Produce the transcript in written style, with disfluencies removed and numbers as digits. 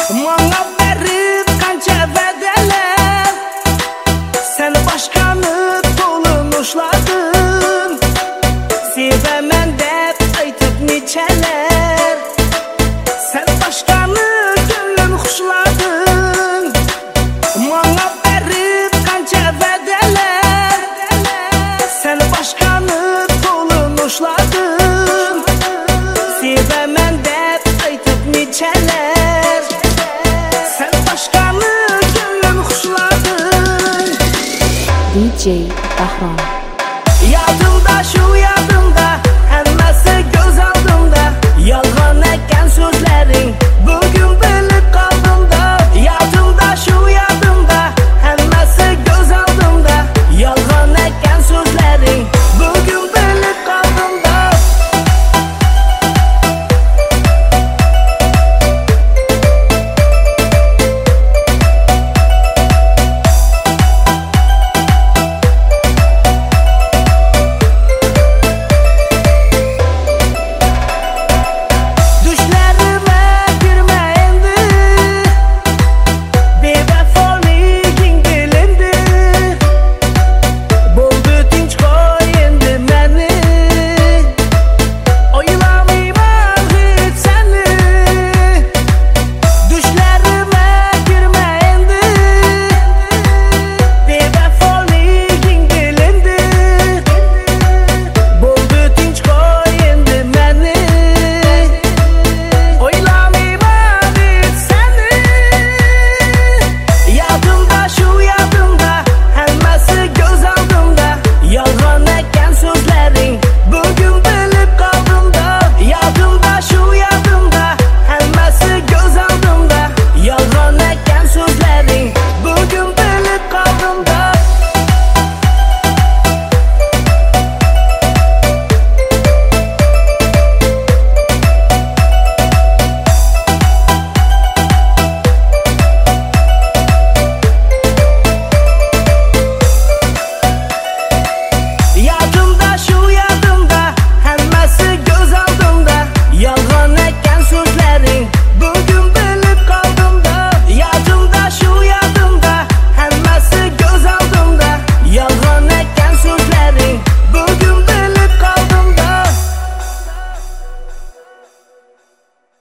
Manga berib qancha va'dalar, sen boshqani to'lin sevaman deb aytib nechalar, sen boshqani ko'nglim xushlading. Manga berib qancha va'dalar, sen boshqani to'lin sevaman deb aytib nechalar, sen boshqani ko'nglim xushlading. DJ Bahrom.